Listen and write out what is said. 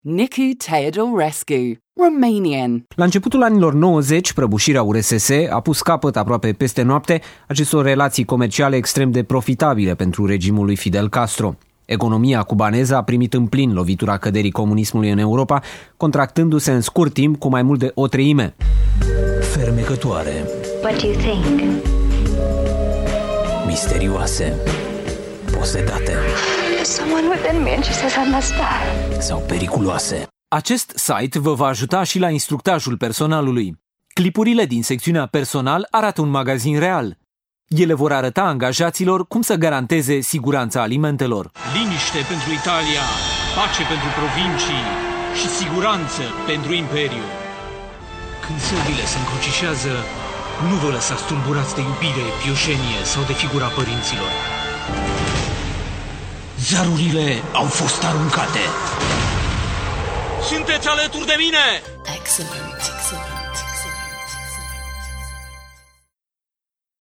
Nicu Teodorescu, Romanian. La începutul anilor 90, prăbușirea URSS a pus capăt aproape peste noapte acestor relații comerciale extrem de profitabile pentru regimul lui Fidel Castro. Economia cubaneză a primit în plin lovitura căderii comunismului în Europa, contractându-se în scurt timp cu mai mult de o treime. Fermecătoare. What do you think? Misterioase. Posedate. There's someone within me and she says I must die. Sau periculoase. Acest site vă va ajuta și la instructajul personalului. Clipurile din secțiunea personal arată un magazin real. Ele vor arăta angajaților cum să garanteze siguranța alimentelor. Liniște pentru Italia, pace pentru provincii și siguranță pentru imperiu. Când săbile se încrucișează, nu vă lăsați tulburați de iubire, pioșenie sau de figura părinților. Zarurile au fost aruncate. Sunteți alături de mine! Excellent.